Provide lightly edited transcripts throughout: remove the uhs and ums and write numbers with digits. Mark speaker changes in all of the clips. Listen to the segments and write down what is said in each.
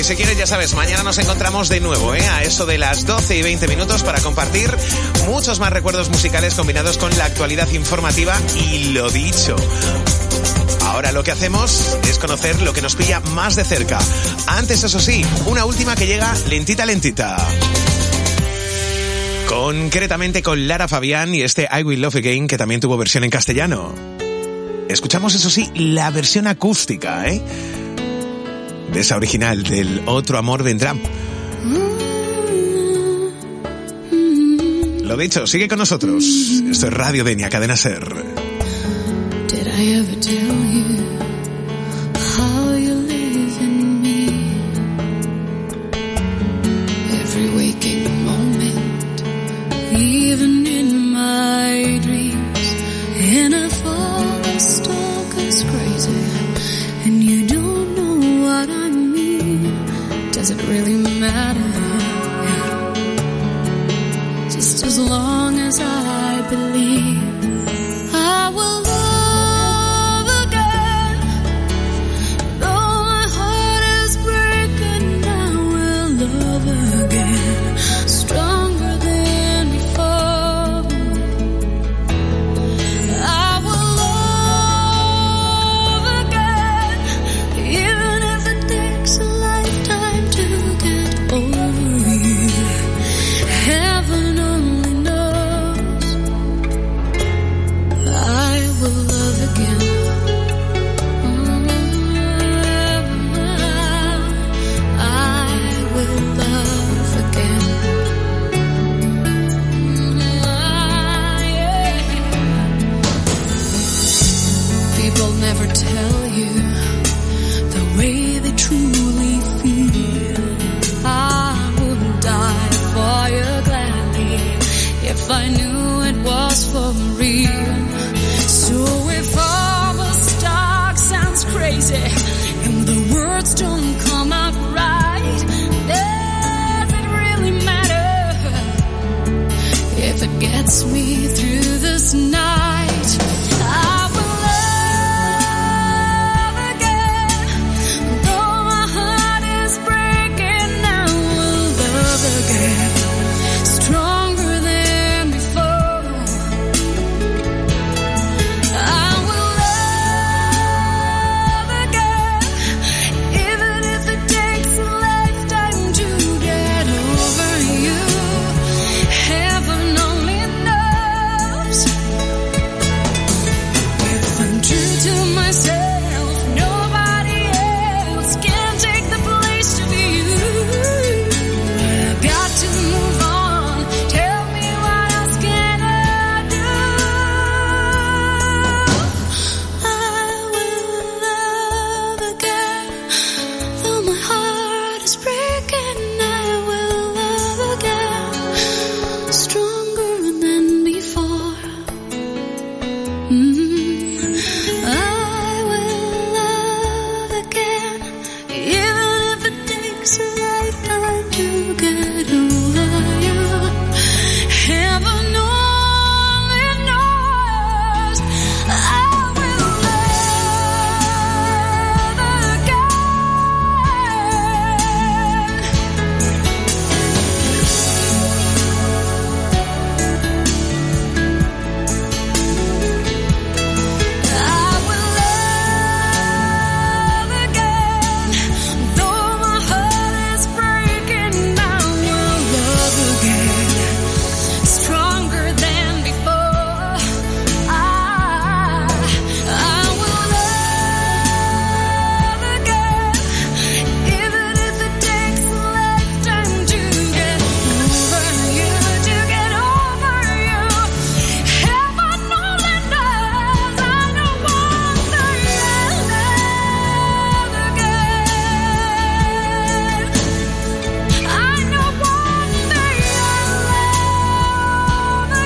Speaker 1: Y si quieres, ya sabes, mañana nos encontramos de nuevo, a eso de las 12:20 para compartir muchos más recuerdos musicales combinados con la actualidad informativa y lo dicho. Ahora lo que hacemos es conocer lo que nos pilla más de cerca. Antes, eso sí, una última que llega lentita, lentita. Concretamente con Lara Fabián y este I Will Love Again, que también tuvo versión en castellano. Escuchamos, eso sí, la versión acústica, de esa original del Otro Amor Vendrá. Lo dicho, sigue con nosotros. Esto es Radio Denia, Cadena Ser.
Speaker 2: Did I ever tell you how you live in me? Every waking moment, even in my dreams. And I fall stuck as crazy, and you don't know what I mean. Does it really matter? Just as long as I believe, I will love again. Though my heart is breaking, I will love again. Stronger than before. I will love again, even if it takes a lifetime to get over you. Heaven only knows. I will love again. I will love again. People never tell you the way they truly feel. I would die for you gladly if I knew it was for real. So if all the talk sounds crazy and the words don't come out right, does it really matter if it gets me through this night? I will love again. Though my heart is breaking, I will love again. Stronger than before. I will love again, even if it takes a lifetime to get over you. Heaven only knows. If I'm true to myself, nobody else can take the place of you. I've got to move on. Tell me what else can I do? I will love again. Though my heart is breaking, I will love again. Stronger than before. I will love again, even if it takes a lifetime to get over you. Heaven only knows. I will love I will love again. Though my heart is breaking, I will love again. Stronger than before. I will love again, even if it takes a lifetime to get over you, to get over you. Heaven only knows. I know one thing, I'll love again. I know one thing, I'll love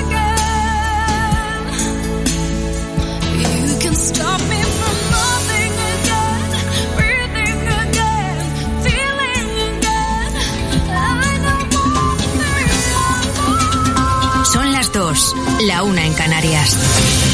Speaker 2: again. You can stop me from loving again, breathing again, feeling again. I know one thing, I'll love.
Speaker 3: Son las 2, la 1 en Canarias.